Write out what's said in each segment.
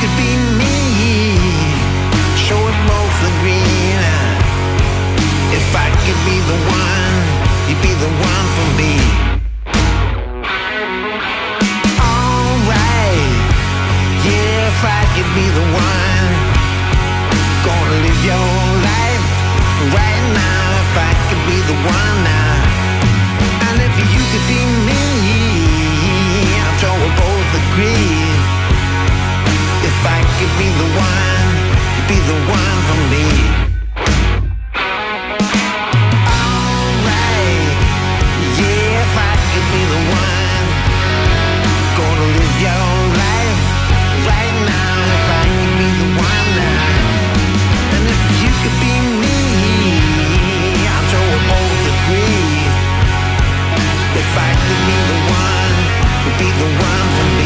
could be me, sure we both agree. If I could be the one, you'd be the one for me. Alright, yeah, if I could be the one, gonna live your life right now. If I could be the one now, and if you could be me, I'm sure we'll both agree. If I could be the one, you'd be the one for me. Alright, yeah, if I could be the one, gonna live your life right now. If I could be the one now, and if you could be me, I'm sure we'll both agree. If I could be the one, you'd be the one for me.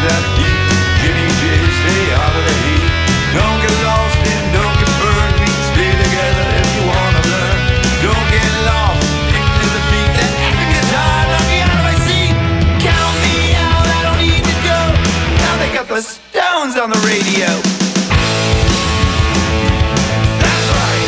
that deep. Jimmy J, stay out of the heat. Don't get lost and don't get burned. We can stay together if you wanna learn. Don't get lost into the beat. That epic guitar knock me out of my seat. Count me out, I don't need to go. Now they got the Stones on the radio. That's right.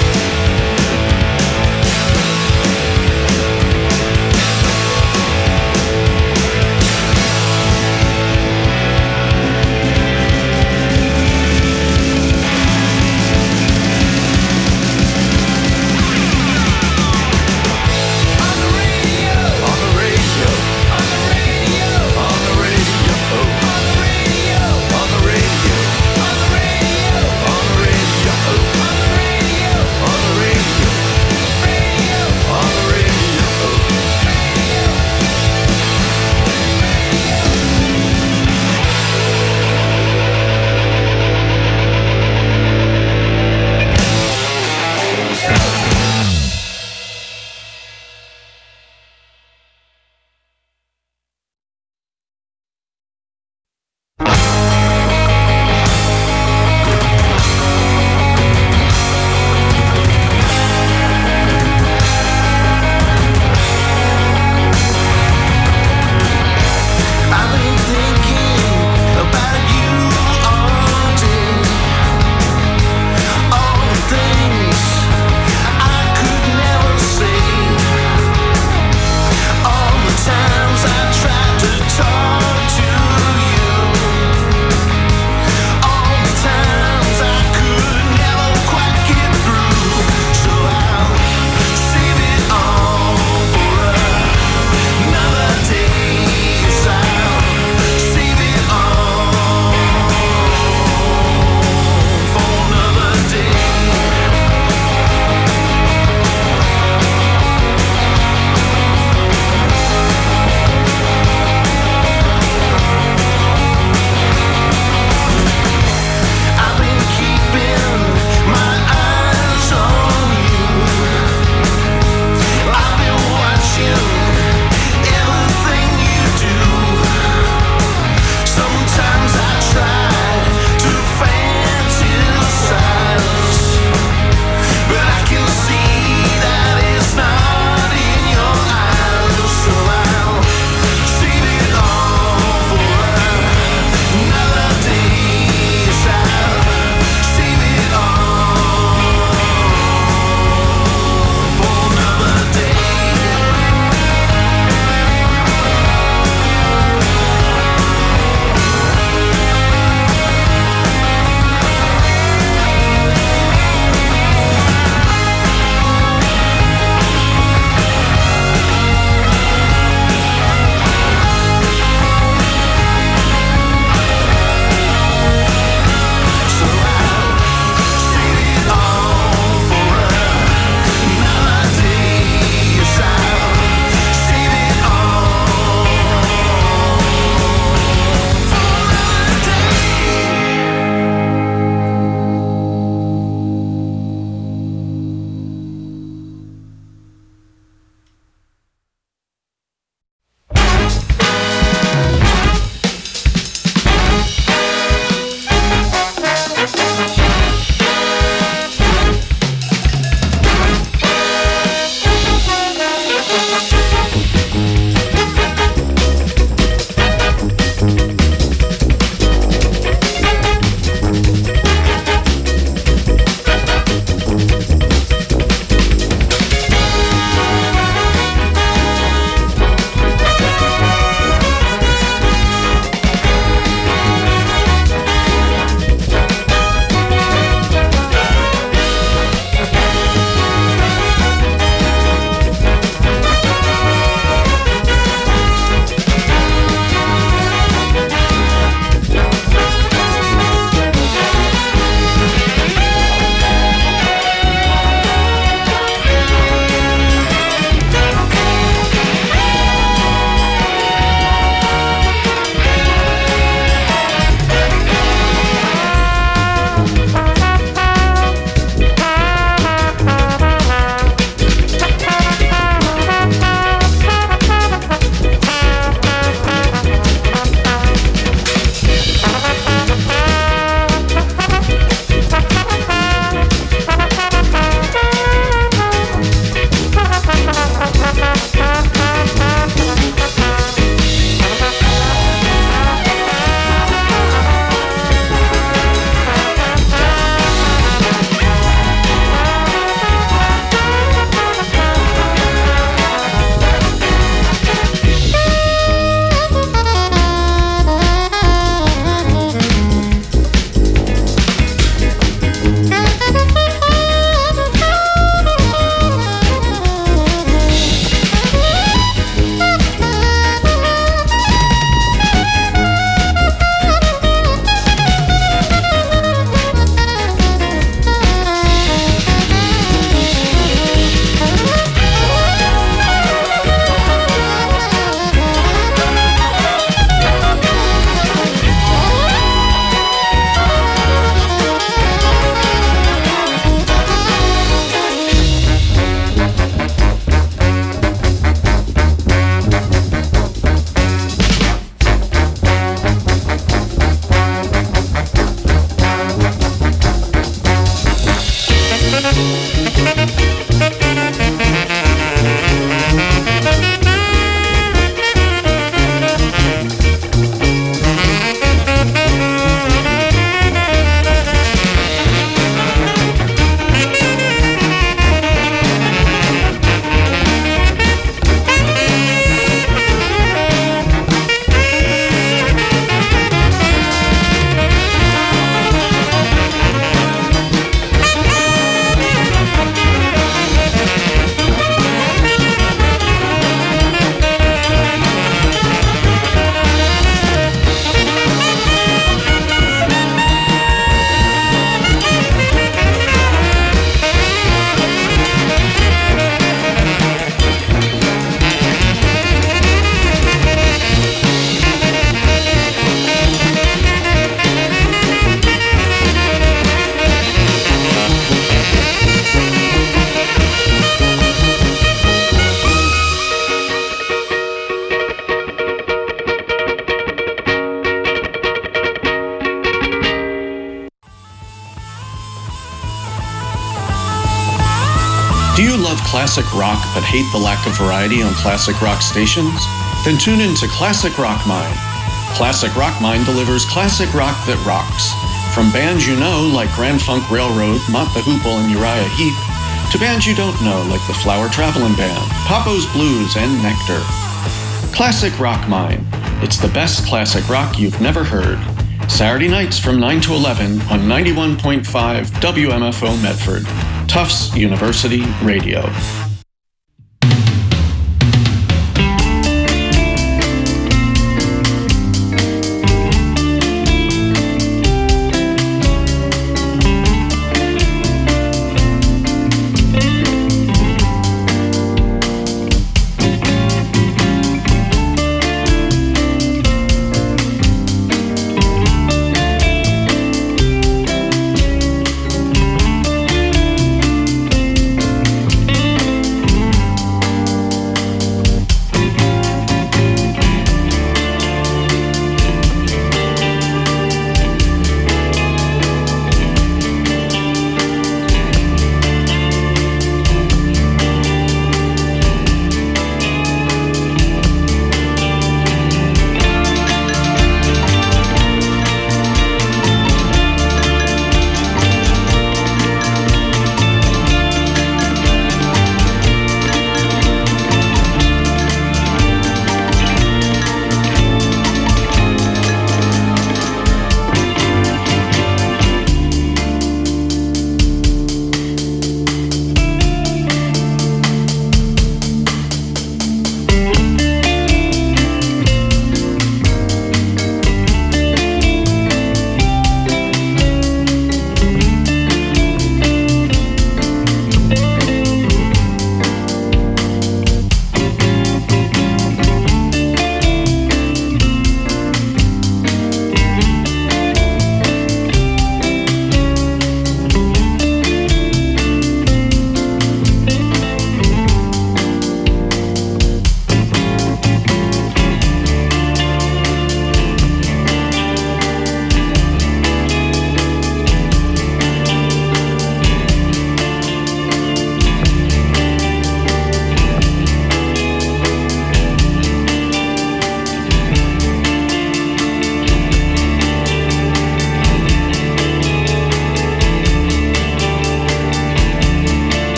love classic rock but hate the lack of variety on classic rock stations? Then tune in to Classic Rock Mine. Classic Rock Mine delivers classic rock that rocks. From bands you know like Grand Funk Railroad, Mott the Hoople, and Uriah Heep, to bands you don't know like the Flower Travelin' Band, Papo's Blues, and Nectar. Classic Rock Mine. It's the best classic rock you've never heard. Saturday nights from 9 to 11 on 91.5 WMFO Medford, Tufts University Radio.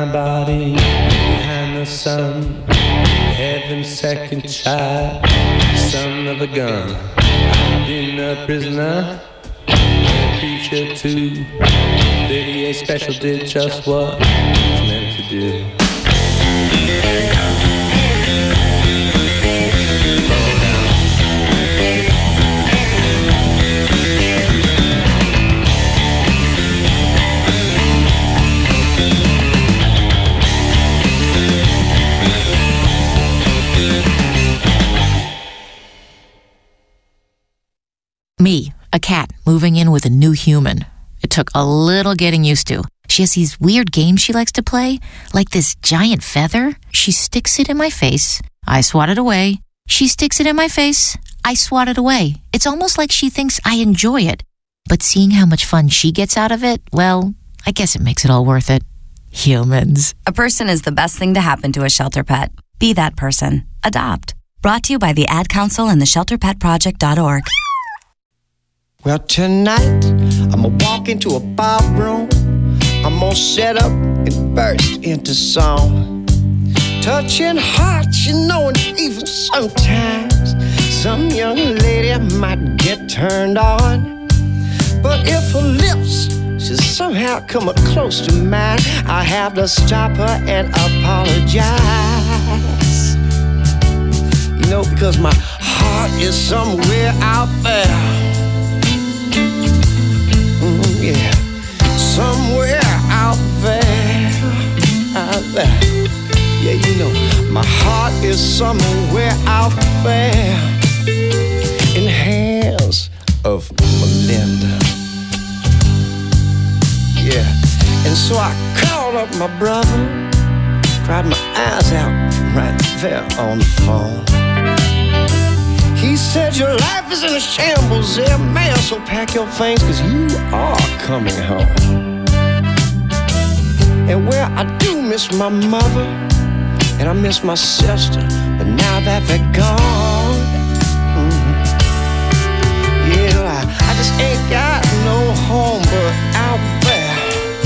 body behind the sun. Heaven's second child, son of a gun. I've been a prisoner, a preacher too. 38 Special did just what it's meant to do. Me, a cat, moving in with a new human. It took a little getting used to. She has these weird games she likes to play, like this giant feather. She sticks it in my face. I swat it away. She sticks it in my face. I swat it away. It's almost like she thinks I enjoy it. But seeing how much fun she gets out of it, well, I guess it makes it all worth it. Humans. A person is the best thing to happen to a shelter pet. Be that person. Adopt. Brought to you by the Ad Council and the ShelterPetProject.org. Well, tonight, I'ma walk into a bar room. I'm gonna set up and burst into song. Touching hearts, you know, and even sometimes some young lady might get turned on. But if her lips should somehow come up close to mine, I have to stop her and apologize. You know, because my heart is somewhere out there. Yeah, somewhere out there, yeah, you know, my heart is somewhere out there in the hands of Melinda. Yeah, and so I called up my brother, cried my eyes out right there on the phone. He said, your life is in a shambles there, man, so pack your things, cause you are coming home. And where I do miss my mother, and I miss my sister, but now that they're gone, yeah, I just ain't got no home but out there.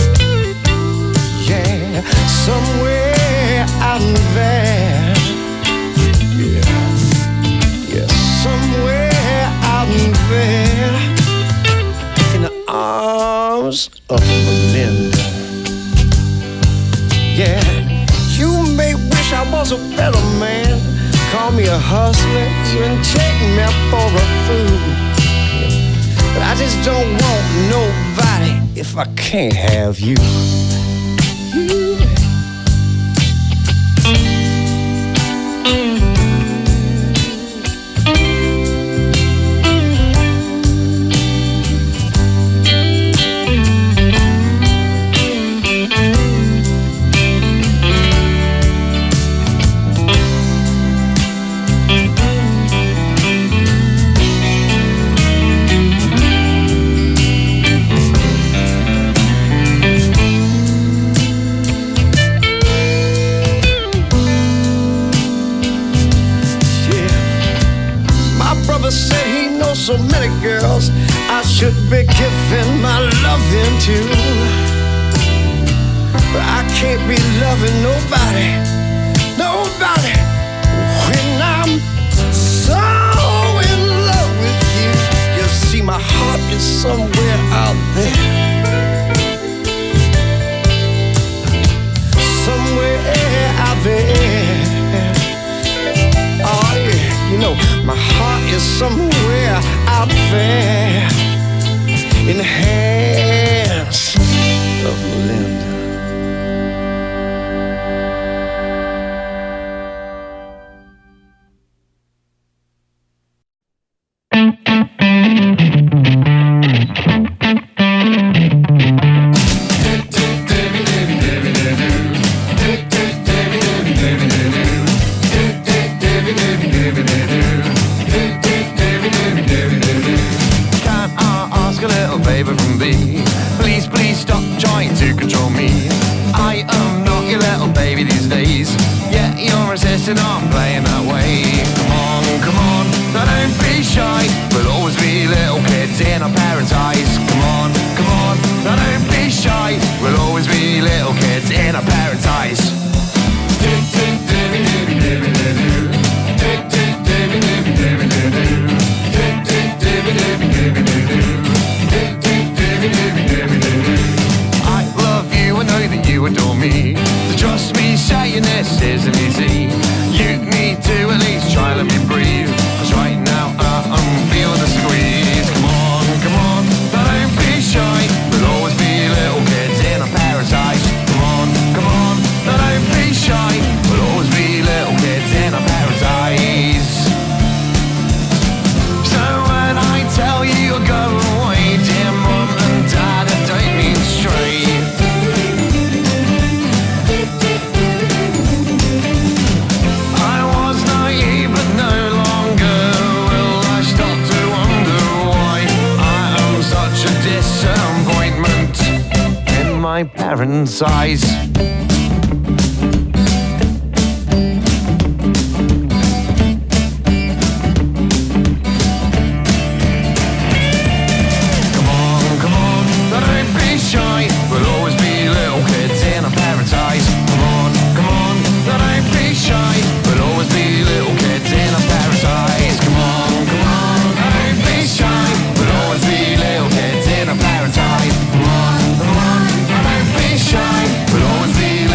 Yeah, somewhere out there. Yeah. Somewhere out there in the arms of Melinda. Yeah, you may wish I was a better man, call me a hustler, even take me for a fool. But I just don't want nobody if I can't have you. So many girls I should be giving my loving to, but I can't be loving nobody when I'm so in love with you. You see, my heart is somewhere out there, somewhere out there. Oh yeah, you know, my heart is somewhere out there in the hands of Melinda. in our parents' my parents' eyes. Come on, don't be shy. We'll always be little kids in our parents' eyes. Come on, don't be shy. We'll always be little kids in our parents' eyes. Come on, don't be shy. We'll always be little kids in our parents' eyes. Come on, don't be shy. We'll always be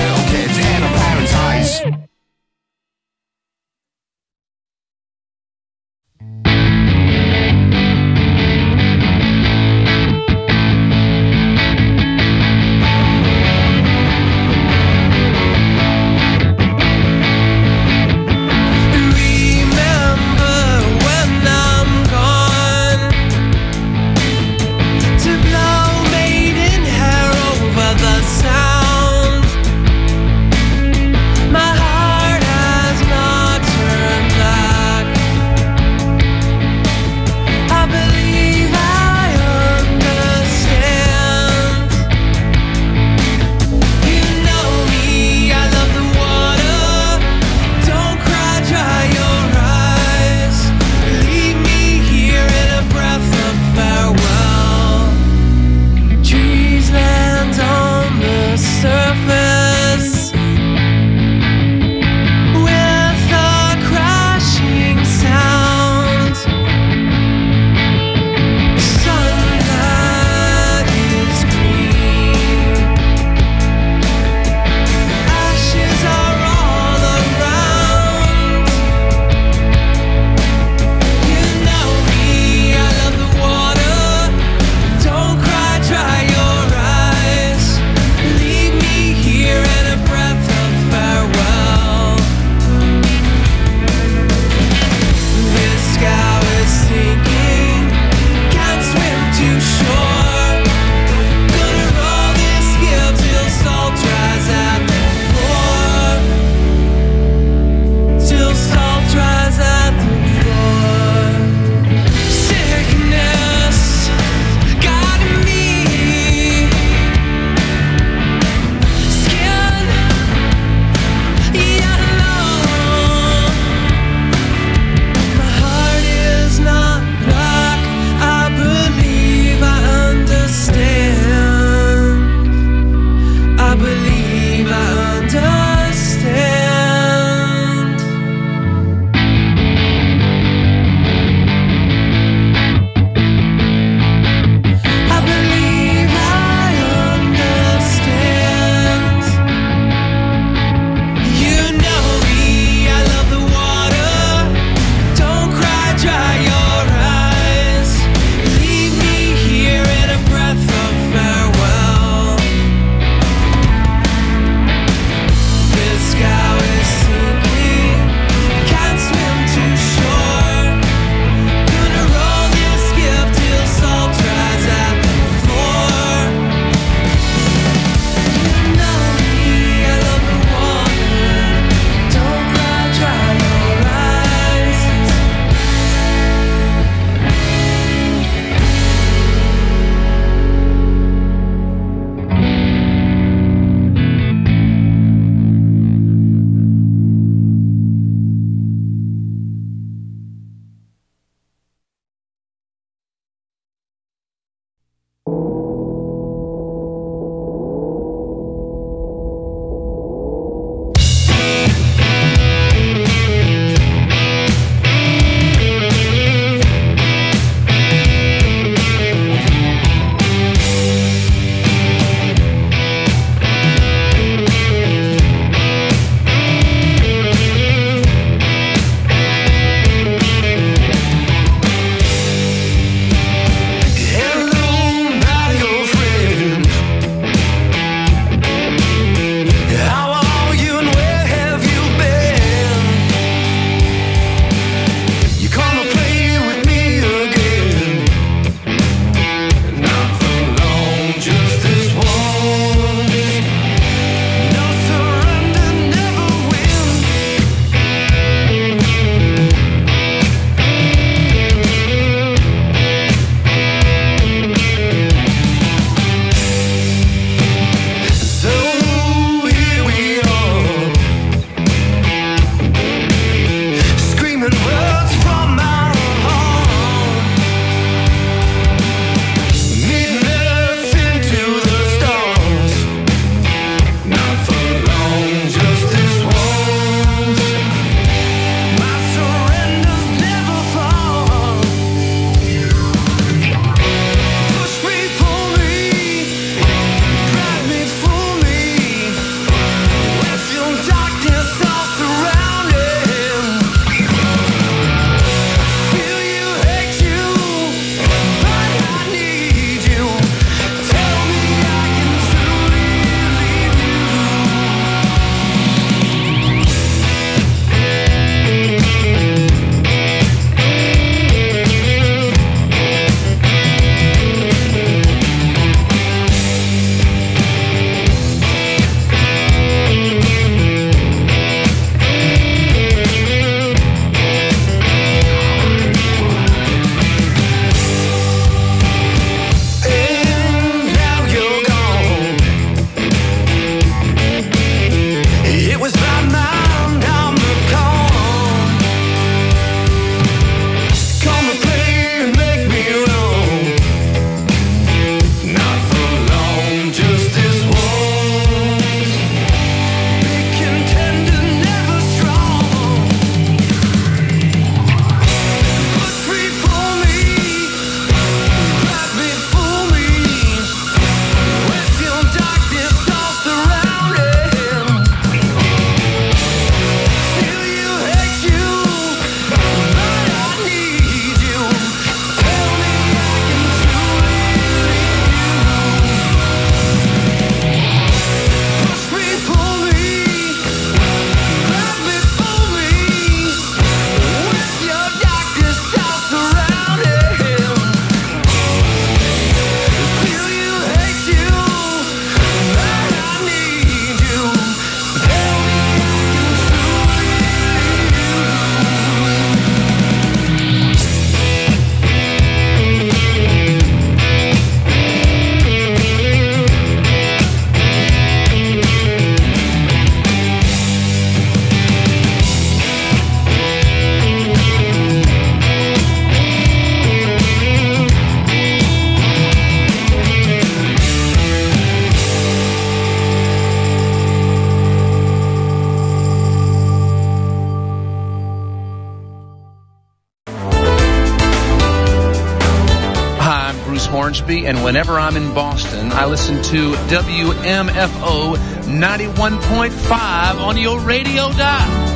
Crosby, and whenever I'm in Boston, I listen to WMFO 91.5 on your radio dial.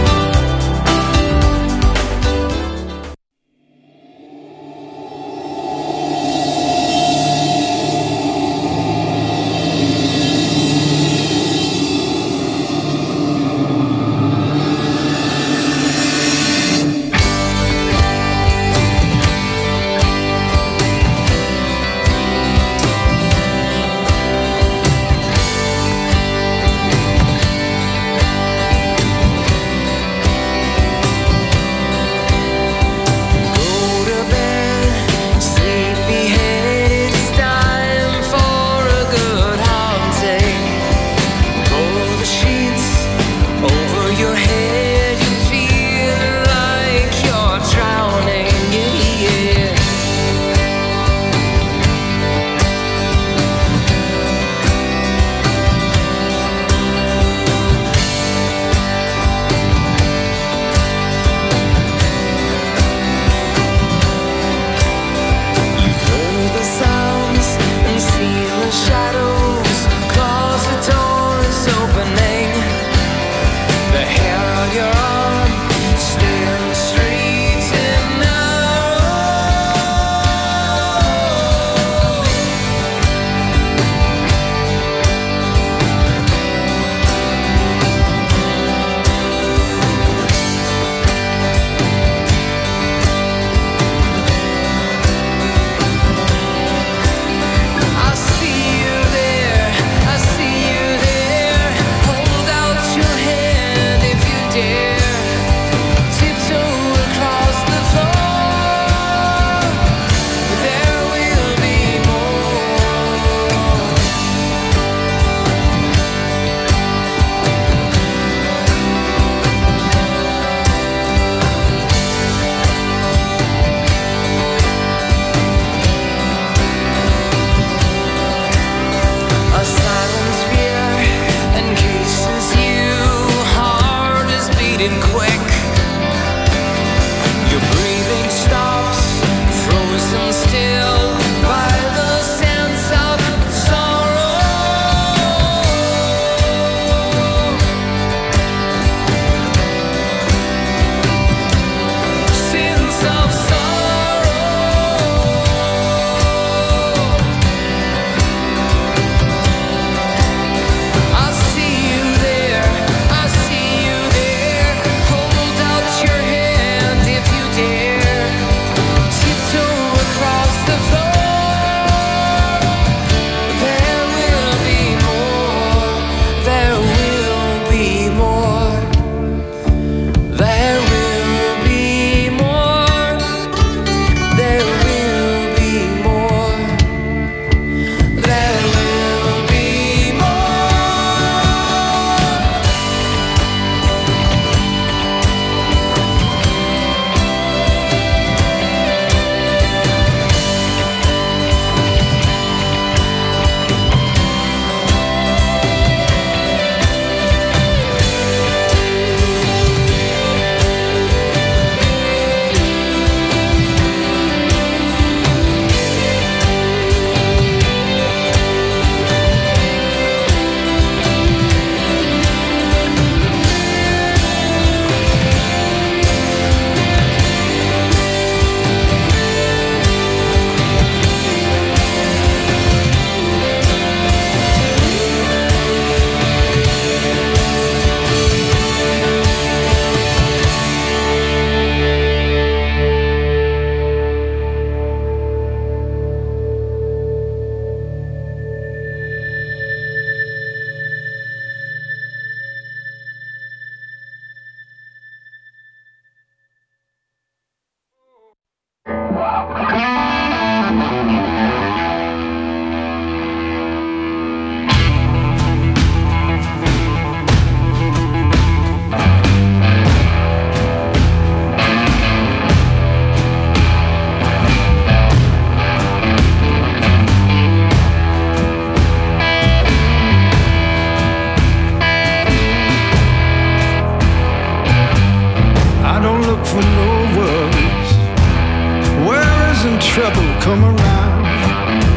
for no worries. Worries and trouble come around.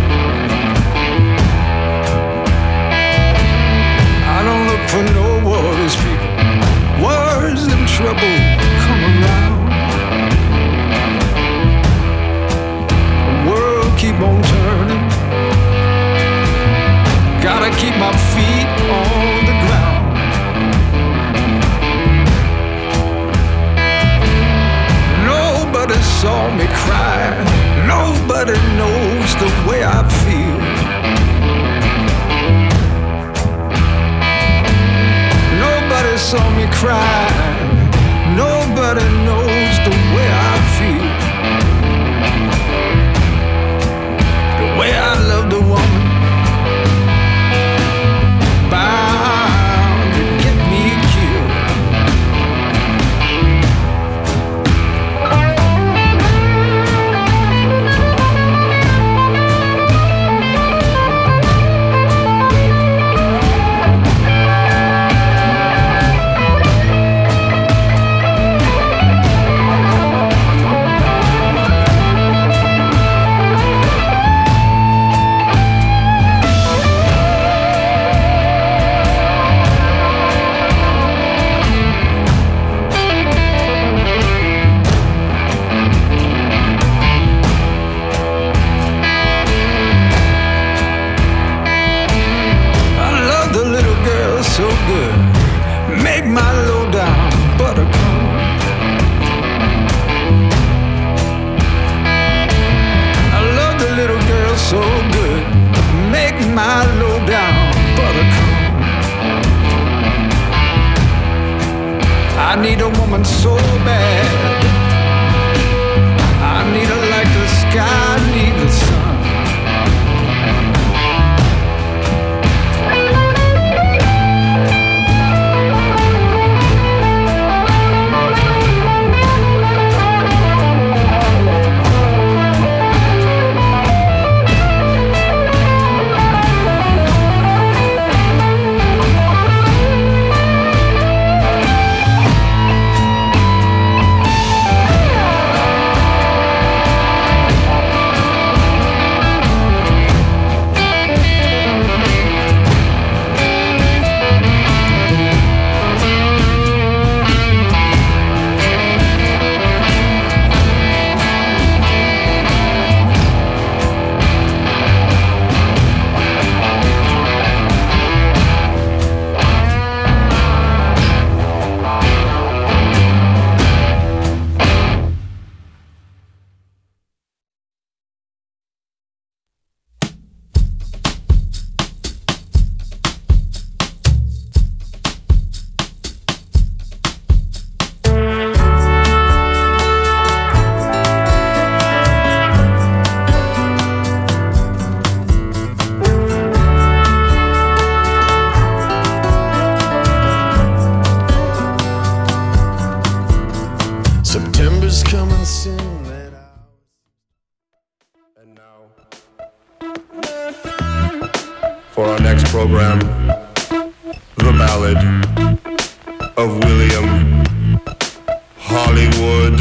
feet on the ground. Nobody saw me cry. Nobody knows the way I feel. Nobody saw me cry. Nobody knows the way I feel. The way I love the woman bound to get me killed. So good, make my low down buttercup. I love the little girl so good, make my low down buttercup. I need a woman so bad, I need her like the sky needs the sun. September's coming soon. And now, for our next program, the Ballad of William Hollywood.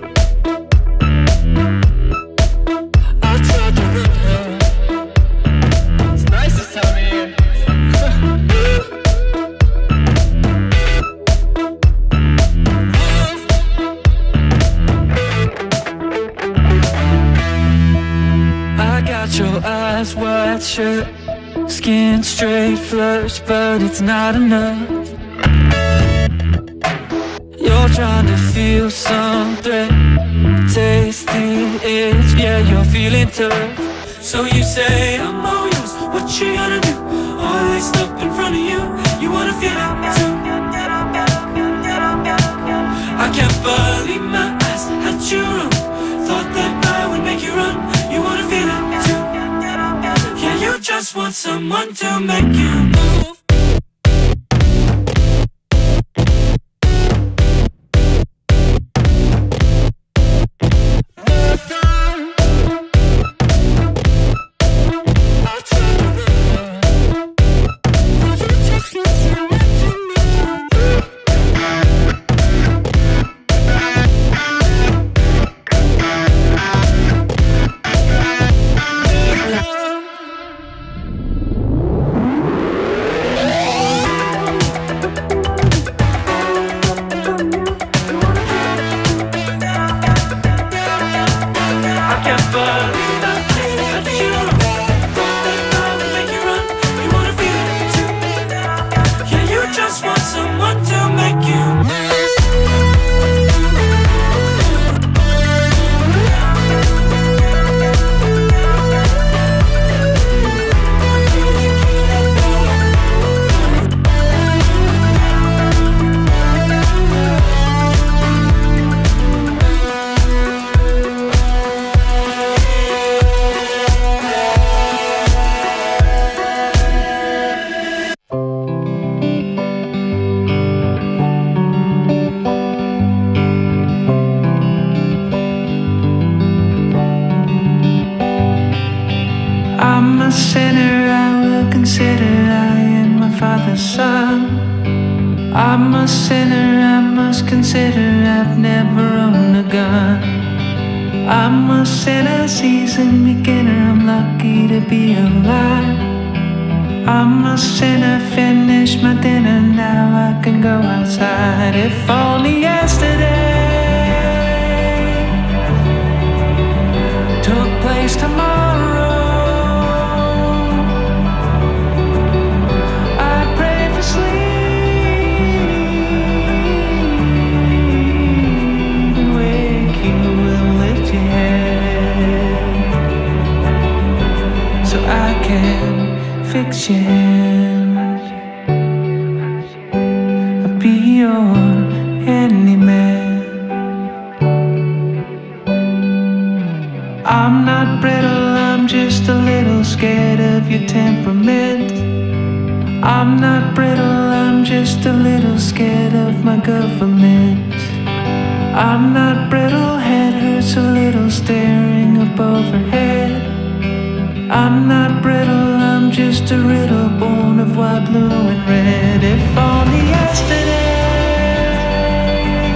Your eyes wide shut, skin straight flush, but it's not enough. You're trying to feel some threat, taste the edge, yeah, you're feeling tough. So you say, I'm all yours, what you gonna do? All laced up in front of you, you wanna feel it too. I can't believe my eyes had you wrong. Thought that I would make you run, you wanna feel it too. You just want someone to make you move. Father's son. I'm a sinner, I must consider I've never owned a gun. I'm a sinner, seasoned beginner, I'm lucky to be alive. I'm a sinner, finish my dinner, now I can go outside. If only yesterday took place tomorrow, I'd pray for sleep and wake you and lift your head so I can fix your hand, I'll be your handyman. I'm not brittle, I'm just a little scared of your temperament. I'm not brittle, I'm just a little scared of my government. I'm not brittle, head hurts a little staring up overhead. I'm not brittle, I'm just a riddle born of white, blue and red. If only yesterday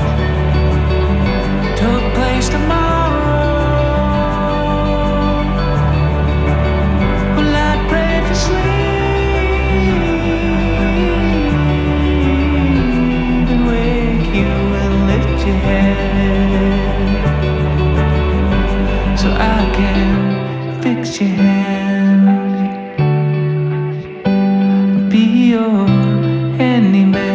took place tomorrow, well, I'd pray for sleep and wake you and lift your head so I can fix your hand, be your handyman.